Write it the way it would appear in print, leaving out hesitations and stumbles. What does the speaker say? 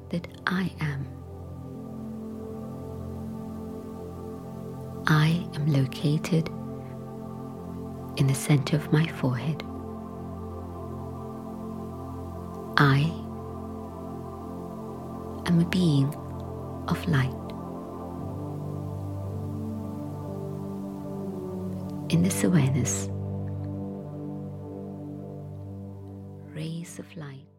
that I am. I am located in the center of my forehead. I am a being of light. In this awareness, rays of light